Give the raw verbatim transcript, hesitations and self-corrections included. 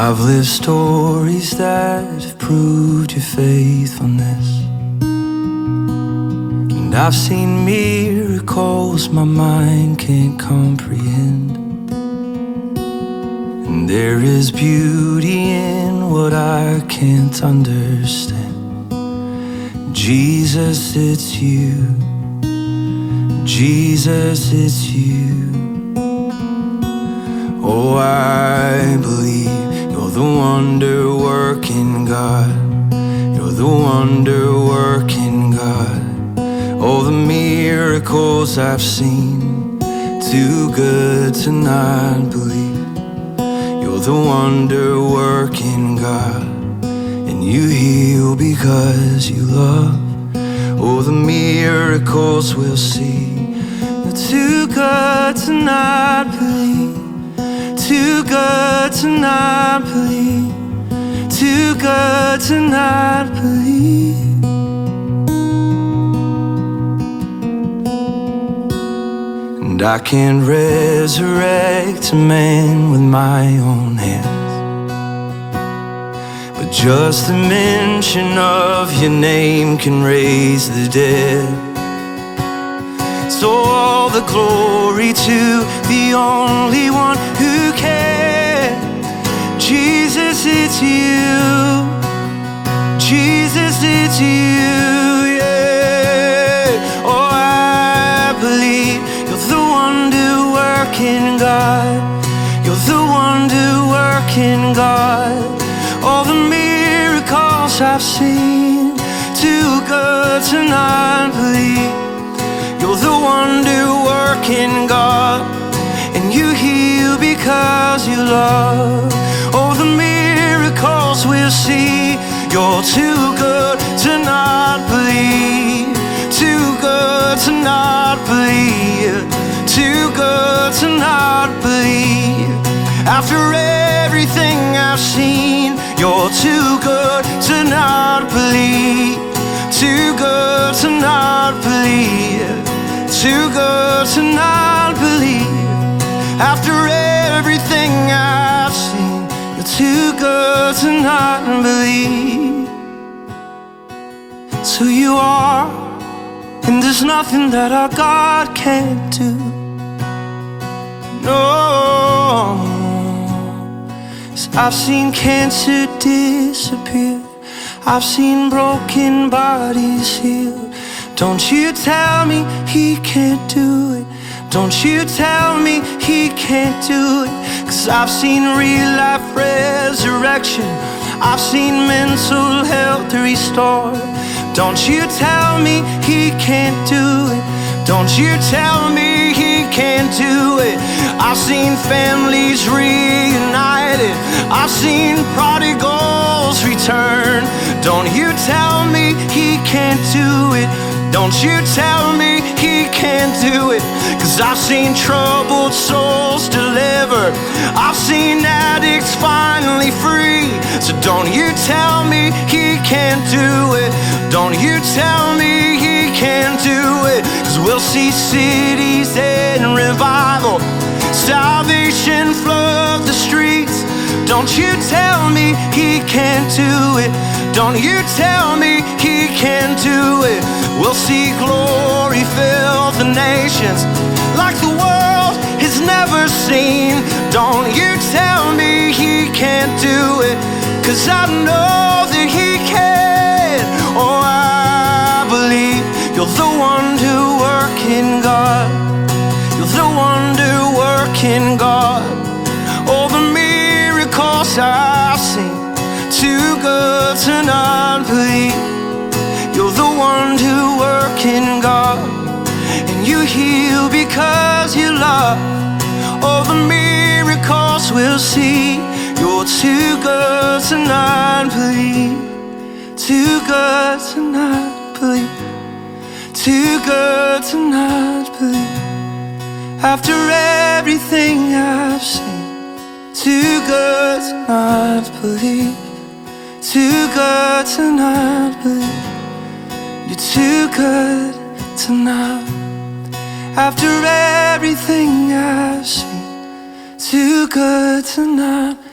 I've lived stories that have proved your faithfulness, and I've seen miracles my mind can't comprehend. And there is beauty in what I can't understand. Jesus, it's you. Jesus, it's you. Oh, I believe you're the wonder-working God. You're the wonder-working God. All the miracles I've seen, too good to not believe. You're the wonder-working God, and you heal because you love. Oh, the miracles we'll see, you're too good to not believe. Too good to not believe. Too good to not believe. And I can't resurrect a man with my own hands, but just the mention of your name can raise the dead. So all the glory to the only one who can. Jesus, it's you. Jesus, it's you, yeah. Oh, I believe you're the wonder-working God. You're the wonder-working God. All the miracles I've seen, too good to not believe. You're the wonder-working God, and you heal because you love. Oh, the miracles we'll see, you're too good to not believe. Too good to not believe. Too good to not believe. After everything I've seen, you're too good to not believe. Too good to not believe. Too good to not believe. After everything I've seen, you're too good to not believe. So you are, and there's nothing that our God can't do. No, 'cause I've seen cancer disappear. I've seen broken bodies healed. Don't you tell me he can't do it. Don't you tell me he can't do it. 'Cause I've seen real life resurrection. I've seen mental health restored. Don't you tell me he can't do it. Don't you tell me he can't do it. I've seen families reunited. I've seen prodigals return. Don't you tell me he can't do it. Don't you tell me he can't do it. 'Cause I've seen troubled souls delivered. I've seen addicts finally free. So don't you tell me he can't do it. Don't you tell me he can't do it. 'Cause we'll see cities in revival, salvation flood the streets. Don't you tell me he can't do it. Don't you tell me he can't do it. We'll see glory fill the nations like the world has never seen. Don't you tell me he can't do it. 'Cause I know that he can. Oh, I believe you're the wonder-working God. You're the wonder-working God. All the miracles I've seen, too good to not believe. You're the wonder-working God, and you heal because you love. All the miracles we'll see, you're too good to not believe. Too good to not believe. Too good to not believe. After everything I've seen, too good to not believe. Too good to not believe. You're too good to not. After everything I've seen, too good to not